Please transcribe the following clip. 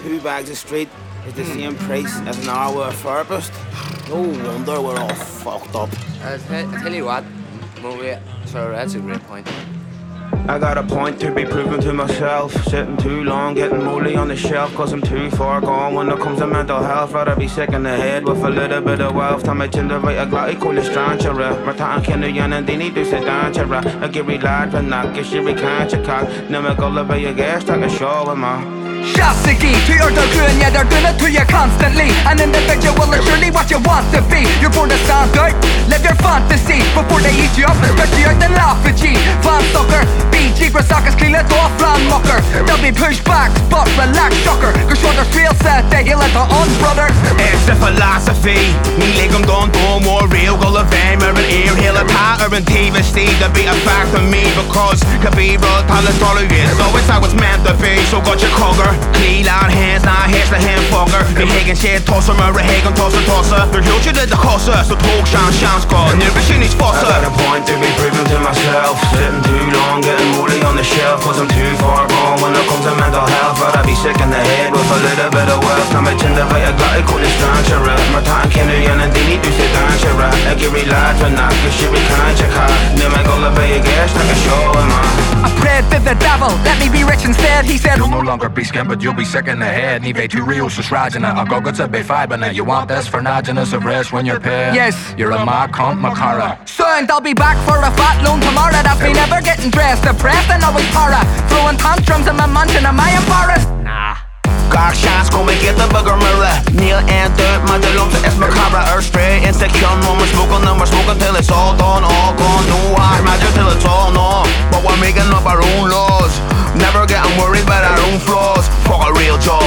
2 bags of street is the same price as an hour with a therapist. No wonder we're all fucked up. I tell you what, Maria, sorry, that's a great point. I got a point to be proven to myself. Sitting too long, getting moldy on the shelf, cause I'm too far gone when it comes to mental health. Rather be sick in the head with a little bit of wealth. Time I tend to write a glad call it stranchera. Martin Kenny and Dini do sit down chera. I give me lad for knock, get you can't check out. Never go live by your gas, take a show with my Shasiki, to your dogun, yeah, they're gonna to you constantly. An individual is surely what you want to be. You're born to stand out, live your fantasy before they eat you up, especially out the laugh at G. Van sucker, BG, Grasakis, clean it off, land mucker. They'll be pushed back, but relax, shocker. Cause shoulders real set, they heal like the on brother. It's the philosophy, me legum don't do more real. Go of aim, or an ear, heal a pat, or an TV, Steve, to be a fact of me. Because cathedral, tell us all it is. Always how it's meant to be, so got your cogger. Clean out hands, now here's the hand fucker. Vi hägen shit, tossar med hägen, tossa. För jag kör det kossa, så tog chans kvar. Nu blir ni spassa. I got a point to be proven to myself. Sitting too long, getting moldy on the shelf, cause I'm too far gone when it comes to mental health. But I be sick in the head with a little bit of wealth. I'm a tender by a glad call it stranchera. Martin Kenny and Dini do sit down chera. I give me lads for knock, cause she can't check out. Never go live by your gas, like a show with man. I prayed to the devil, let me be rich instead. He said, you'll no longer be skin, but you'll be sick in the head. Ni vet hur real så srajana. I'll go to be fiberna. You want this for naginus of rest when you're paid. Yes. You're a ma cunt makara. Son, I'll be back for a fat loan tomorrow. That's me never getting dressed, depressed and always para. Throwing tantrums in my mansion in Mayan Forest. Nah. Gak chans kommer get the bugger mirror. Neil and dirt, my delum to it's macabre. Earth straight, insecure, when we're smoking till it's all done, all gone. No, I imagine till it's all gone. But we're making up our own laws. Never getting worried about our own flaws. Fuck a real job.